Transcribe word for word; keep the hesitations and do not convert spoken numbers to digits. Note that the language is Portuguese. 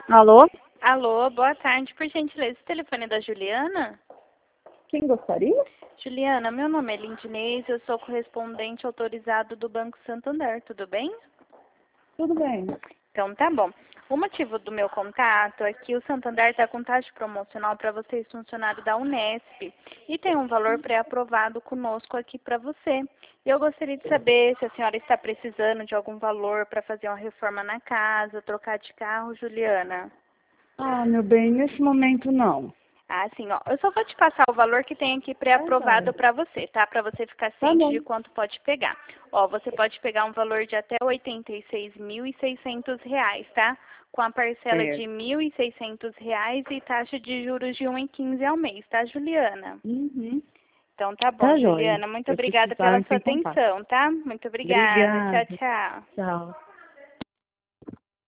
Alô? Alô, boa tarde. Por gentileza, esse telefone é da Juliana? Quem gostaria? Juliana, meu nome é Lindinês, eu sou correspondente autorizado do Banco Santander, tudo bem? Tudo bem. Então tá bom. O motivo do meu contato é que o Santander está com taxa promocional para vocês, funcionário da Unesp, e tem um valor pré-aprovado conosco aqui para você. Eu gostaria de saber se a senhora está precisando de algum valor para fazer uma reforma na casa, trocar de carro, Juliana. Ah, meu bem, nesse momento não. Ah, sim, ó. Eu só vou te passar o valor que tem aqui pré-aprovado para você, tá? Para você ficar Tá ciente bom. de quanto pode pegar. Ó, você pode pegar um valor de até oitenta e seis mil e seiscentos reais, tá? Com a parcela É. de mil e seiscentos reais e taxa de juros de um vírgula quinze ao mês, tá, Juliana? Uhum. Então tá bom, Tá joia. Juliana. Muito Se eu obrigada precisar, pela entre sua em contato. atenção, tá? Muito obrigada. Tchau, Obrigada. tchau. Tchau.